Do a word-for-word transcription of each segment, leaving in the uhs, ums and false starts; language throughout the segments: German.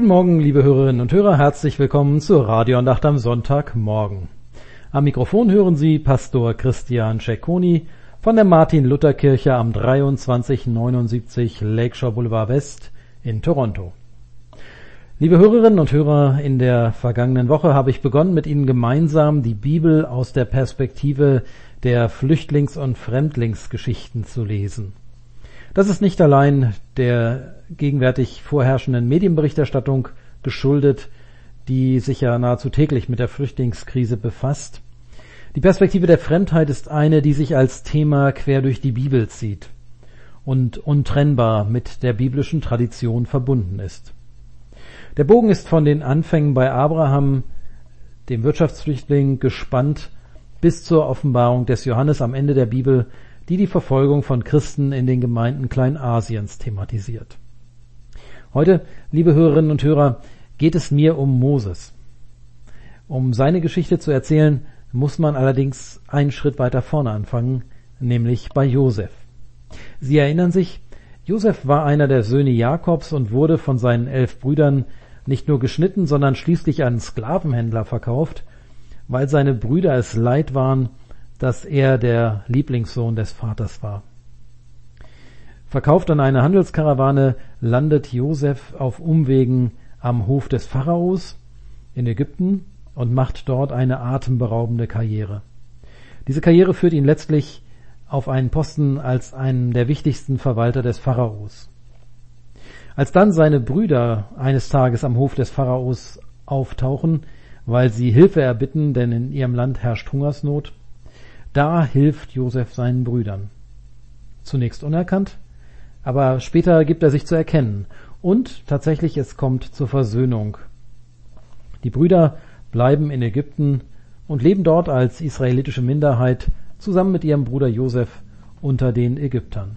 Morgen, liebe Hörerinnen und Hörer, herzlich willkommen zur Radioandacht am Sonntagmorgen. Am Mikrofon hören Sie Pastor Christian Cecconi von der Martin-Luther-Kirche am dreiundzwanzig neunundsiebzig Lakeshore Boulevard West in Toronto. Liebe Hörerinnen und Hörer, in der vergangenen Woche habe ich begonnen, mit Ihnen gemeinsam die Bibel aus der Perspektive der Flüchtlings- und Fremdlingsgeschichten zu lesen. Das ist nicht allein der gegenwärtig vorherrschenden Medienberichterstattung geschuldet, die sich ja nahezu täglich mit der Flüchtlingskrise befasst. Die Perspektive der Fremdheit ist eine, die sich als Thema quer durch die Bibel zieht und untrennbar mit der biblischen Tradition verbunden ist. Der Bogen ist von den Anfängen bei Abraham, dem Wirtschaftsflüchtling, gespannt bis zur Offenbarung des Johannes am Ende der Bibel, die die Verfolgung von Christen in den Gemeinden Kleinasiens thematisiert. Heute, liebe Hörerinnen und Hörer, geht es mir um Moses. Um seine Geschichte zu erzählen, muss man allerdings einen Schritt weiter vorne anfangen, nämlich bei Josef. Sie erinnern sich, Josef war einer der Söhne Jakobs und wurde von seinen elf Brüdern nicht nur geschnitten, sondern schließlich an Sklavenhändler verkauft, weil seine Brüder es leid waren, dass er der Lieblingssohn des Vaters war. Verkauft an eine Handelskarawane, landet Josef auf Umwegen am Hof des Pharaos in Ägypten und macht dort eine atemberaubende Karriere. Diese Karriere führt ihn letztlich auf einen Posten als einen der wichtigsten Verwalter des Pharaos. Als dann seine Brüder eines Tages am Hof des Pharaos auftauchen, weil sie Hilfe erbitten, denn in ihrem Land herrscht Hungersnot, da hilft Josef seinen Brüdern. Zunächst unerkannt, aber später gibt er sich zu erkennen. Und tatsächlich, es kommt zur Versöhnung. Die Brüder bleiben in Ägypten und leben dort als israelitische Minderheit zusammen mit ihrem Bruder Josef unter den Ägyptern.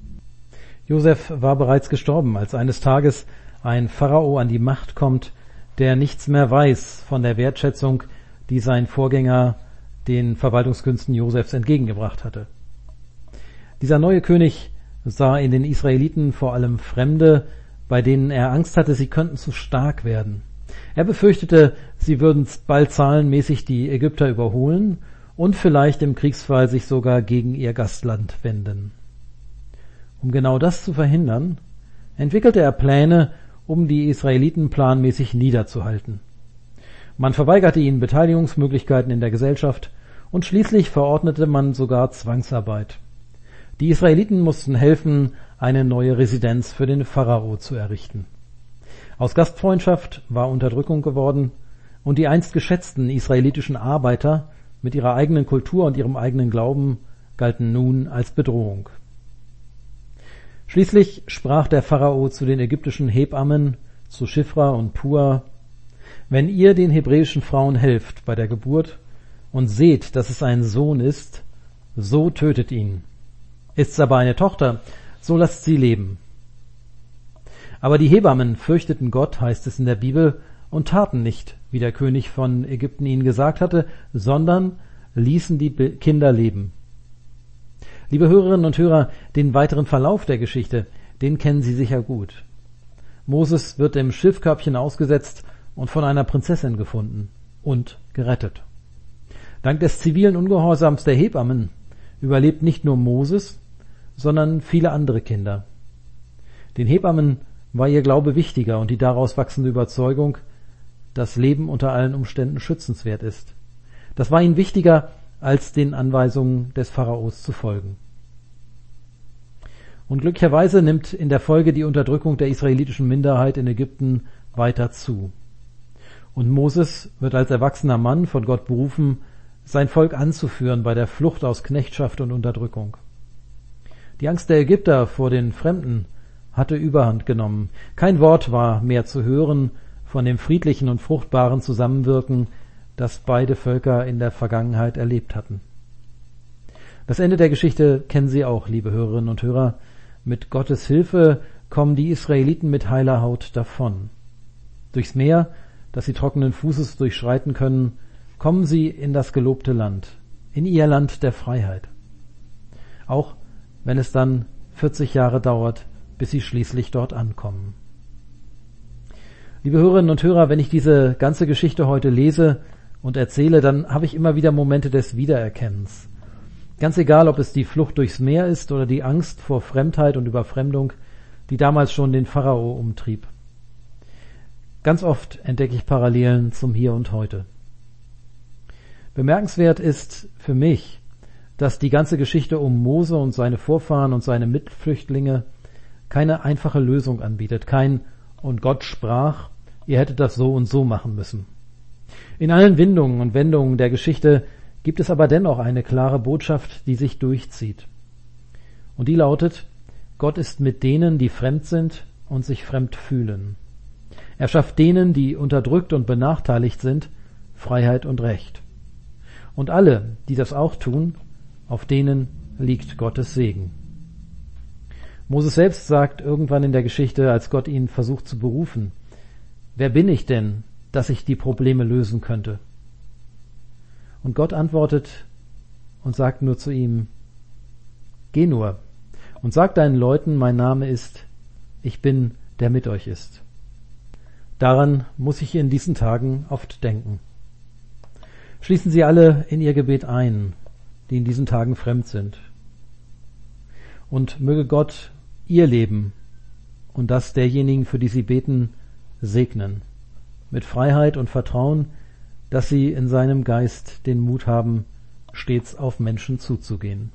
Josef war bereits gestorben, als eines Tages ein Pharao an die Macht kommt, der nichts mehr weiß von der Wertschätzung, die sein Vorgänger den Verwaltungskünsten Josefs entgegengebracht hatte. Dieser neue König sah in den Israeliten vor allem Fremde, bei denen er Angst hatte, sie könnten zu stark werden. Er befürchtete, sie würden bald zahlenmäßig die Ägypter überholen und vielleicht im Kriegsfall sich sogar gegen ihr Gastland wenden. Um genau das zu verhindern, entwickelte er Pläne, um die Israeliten planmäßig niederzuhalten. Man verweigerte ihnen Beteiligungsmöglichkeiten in der Gesellschaft und schließlich verordnete man sogar Zwangsarbeit. Die Israeliten mussten helfen, eine neue Residenz für den Pharao zu errichten. Aus Gastfreundschaft war Unterdrückung geworden und die einst geschätzten israelitischen Arbeiter mit ihrer eigenen Kultur und ihrem eigenen Glauben galten nun als Bedrohung. Schließlich sprach der Pharao zu den ägyptischen Hebammen, zu Schifra und Pua: Wenn ihr den hebräischen Frauen helft bei der Geburt und seht, dass es ein Sohn ist, so tötet ihn. Ist es aber eine Tochter, so lasst sie leben. Aber die Hebammen fürchteten Gott, heißt es in der Bibel, und taten nicht, wie der König von Ägypten ihnen gesagt hatte, sondern ließen die Kinder leben. Liebe Hörerinnen und Hörer, den weiteren Verlauf der Geschichte, den kennen Sie sicher gut. Moses wird im Schiffkörbchen ausgesetzt und von einer Prinzessin gefunden und gerettet. Dank des zivilen Ungehorsams der Hebammen überlebt nicht nur Moses, sondern viele andere Kinder. Den Hebammen war ihr Glaube wichtiger und die daraus wachsende Überzeugung, dass Leben unter allen Umständen schützenswert ist. Das war ihnen wichtiger, als den Anweisungen des Pharaos zu folgen. Und glücklicherweise nimmt in der Folge die Unterdrückung der israelitischen Minderheit in Ägypten weiter zu. Und Moses wird als erwachsener Mann von Gott berufen, sein Volk anzuführen bei der Flucht aus Knechtschaft und Unterdrückung. Die Angst der Ägypter vor den Fremden hatte Überhand genommen. Kein Wort war mehr zu hören von dem friedlichen und fruchtbaren Zusammenwirken, das beide Völker in der Vergangenheit erlebt hatten. Das Ende der Geschichte kennen Sie auch, liebe Hörerinnen und Hörer. Mit Gottes Hilfe kommen die Israeliten mit heiler Haut davon. Durchs Meer, das sie trockenen Fußes durchschreiten können, kommen sie in das gelobte Land, in ihr Land der Freiheit. Auch wenn es dann vierzig Jahre dauert, bis sie schließlich dort ankommen. Liebe Hörerinnen und Hörer, wenn ich diese ganze Geschichte heute lese und erzähle, dann habe ich immer wieder Momente des Wiedererkennens. Ganz egal, ob es die Flucht durchs Meer ist oder die Angst vor Fremdheit und Überfremdung, die damals schon den Pharao umtrieb. Ganz oft entdecke ich Parallelen zum Hier und Heute. Bemerkenswert ist für mich, dass die ganze Geschichte um Mose und seine Vorfahren und seine Mitflüchtlinge keine einfache Lösung anbietet, kein "Und Gott sprach, ihr hättet das so und so machen müssen". In allen Windungen und Wendungen der Geschichte gibt es aber dennoch eine klare Botschaft, die sich durchzieht. Und die lautet: Gott ist mit denen, die fremd sind und sich fremd fühlen. Er schafft denen, die unterdrückt und benachteiligt sind, Freiheit und Recht. Und alle, die das auch tun, auf denen liegt Gottes Segen. Moses selbst sagt irgendwann in der Geschichte, als Gott ihn versucht zu berufen: Wer bin ich denn, dass ich die Probleme lösen könnte? Und Gott antwortet und sagt nur zu ihm: Geh nur und sag deinen Leuten, mein Name ist, ich bin, der mit euch ist. Daran muss ich in diesen Tagen oft denken. Schließen Sie alle in Ihr Gebet ein, die in diesen Tagen fremd sind. Und möge Gott Ihr Leben und das derjenigen, für die Sie beten, segnen. Mit Freiheit und Vertrauen, dass Sie in seinem Geist den Mut haben, stets auf Menschen zuzugehen.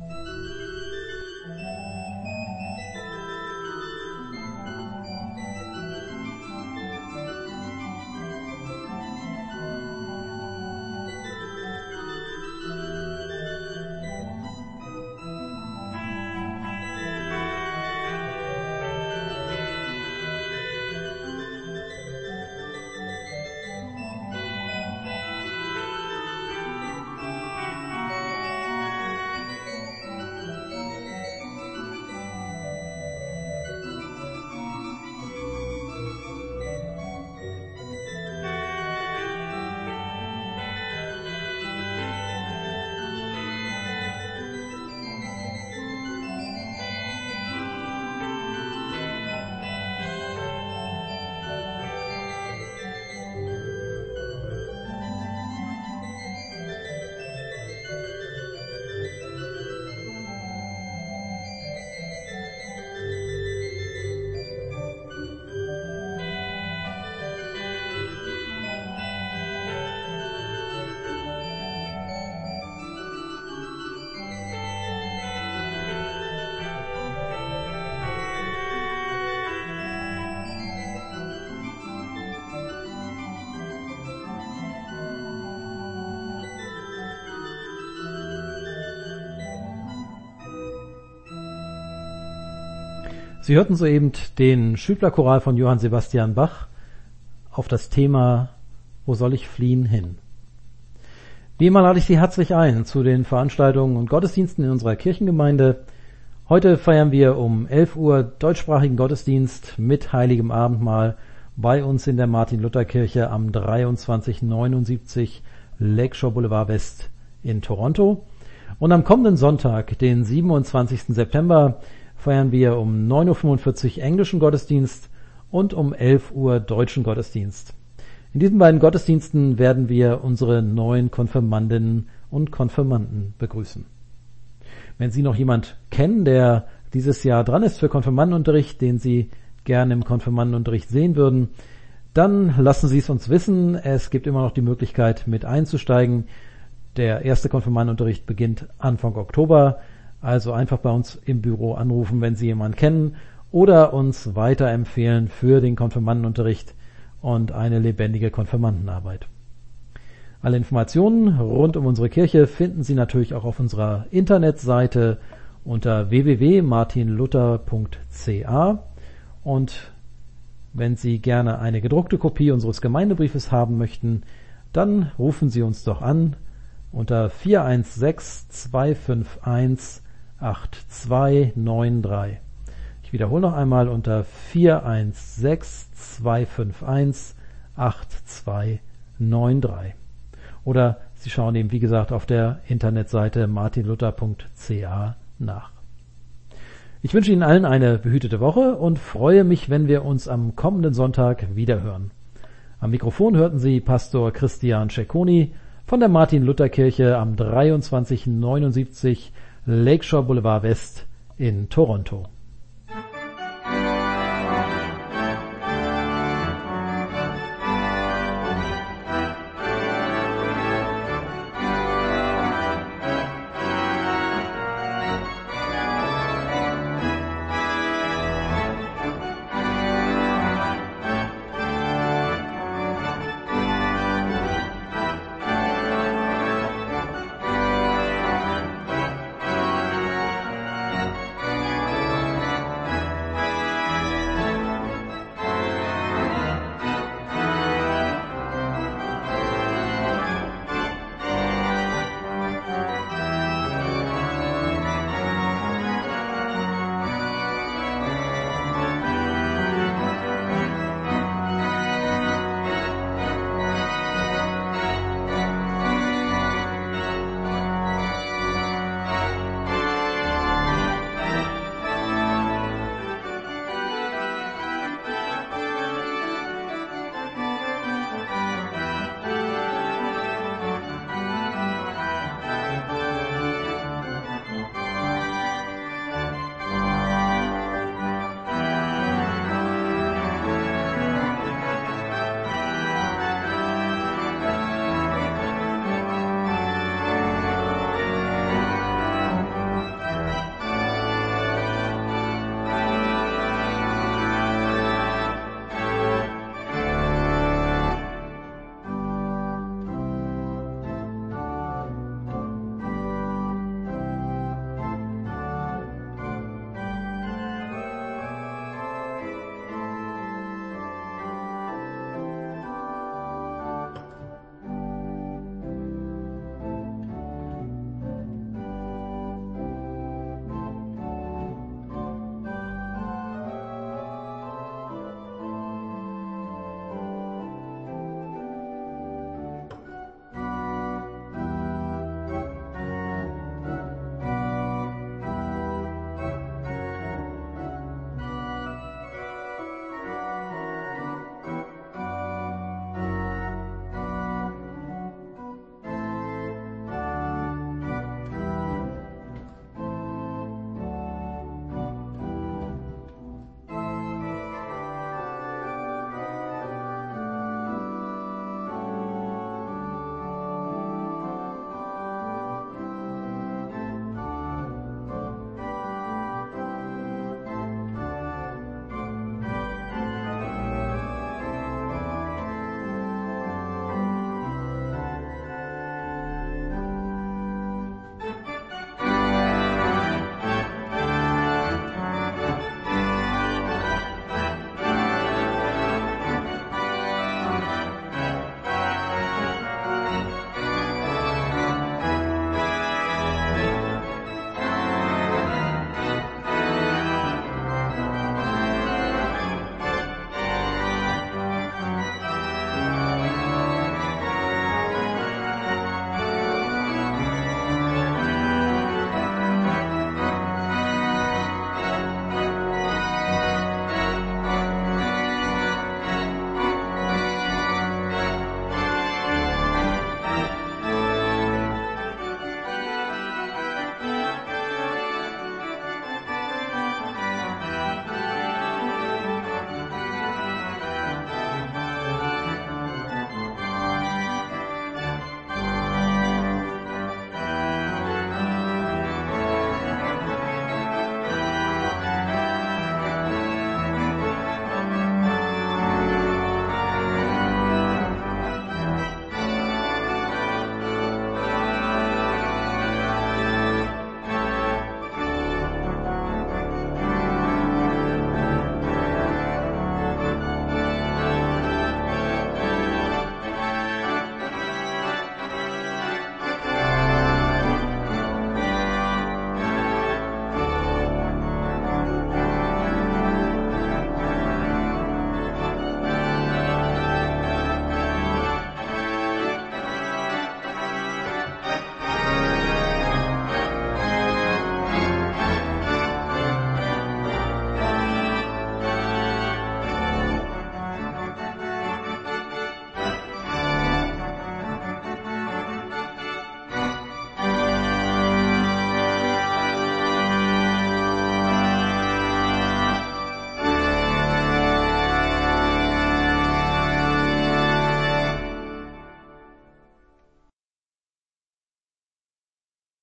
Sie hörten soeben den Schübler-Choral von Johann Sebastian Bach auf das Thema Wo soll ich fliehen hin? Wie immer lade ich Sie herzlich ein zu den Veranstaltungen und Gottesdiensten in unserer Kirchengemeinde. Heute feiern wir um elf Uhr deutschsprachigen Gottesdienst mit Heiligem Abendmahl bei uns in der Martin-Luther-Kirche am dreiundzwanzig neunundsiebzig Lakeshore Boulevard West in Toronto. Und am kommenden Sonntag, den siebenundzwanzigsten September, feiern wir um neun Uhr fünfundvierzig englischen Gottesdienst und um elf Uhr deutschen Gottesdienst. In diesen beiden Gottesdiensten werden wir unsere neuen Konfirmandinnen und Konfirmanden begrüßen. Wenn Sie noch jemand kennen, der dieses Jahr dran ist für Konfirmandenunterricht, den Sie gerne im Konfirmandenunterricht sehen würden, dann lassen Sie es uns wissen. Es gibt immer noch die Möglichkeit, mit einzusteigen. Der erste Konfirmandenunterricht beginnt Anfang Oktober. Also einfach bei uns im Büro anrufen, wenn Sie jemanden kennen, oder uns weiterempfehlen für den Konfirmandenunterricht und eine lebendige Konfirmandenarbeit. Alle Informationen rund um unsere Kirche finden Sie natürlich auch auf unserer Internetseite unter w w w punkt martin luther punkt c a. Und wenn Sie gerne eine gedruckte Kopie unseres Gemeindebriefes haben möchten, dann rufen Sie uns doch an unter vier eins sechs zwei fünf eins acht zwei neun drei. Ich wiederhole noch einmal unter vier eins sechs zwei fünf eins acht zwei neun drei. Oder Sie schauen eben, wie gesagt, auf der Internetseite martin luther punkt c a nach. Ich wünsche Ihnen allen eine behütete Woche und freue mich, wenn wir uns am kommenden Sonntag wiederhören. Am Mikrofon hörten Sie Pastor Christian Cecconi von der Martin-Luther-Kirche am dreiundzwanzig neunundsiebzig Lakeshore Boulevard West in Toronto.